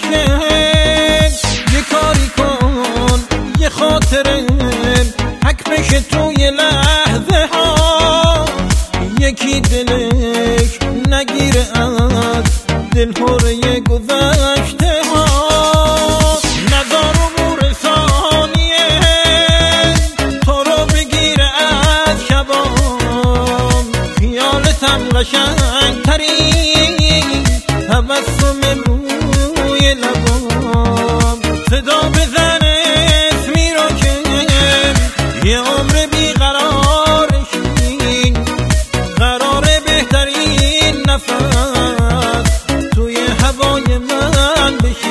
که یه کاری کن یه خاطره حک بشه توی لحظه ها، یکی دلش نگیره از دلهوره گذشته ها. نظر امور ثانیه تو رو بگیره از شبام، خیالتم قشنگ ترین تبسم روی لبام. صدا بزنه اسمی رو که یه عمر بیقرارشی، قرار بهترین نفس توی هوای من بشی.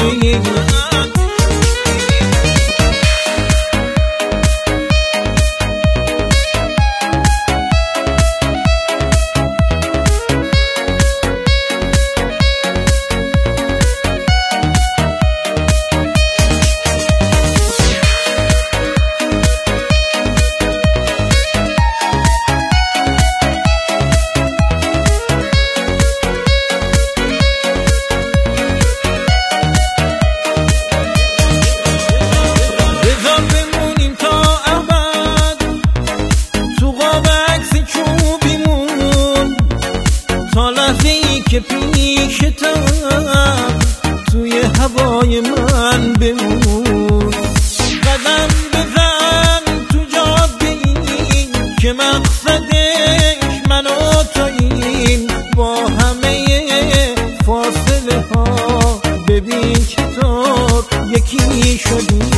تا لحظه‌ای که پیشتم توی هوای من بمون، قدم بزن تو جاده‌ای که مقصدش من و توییم، با همه فاصله ها ببین چطور یکی شدیم.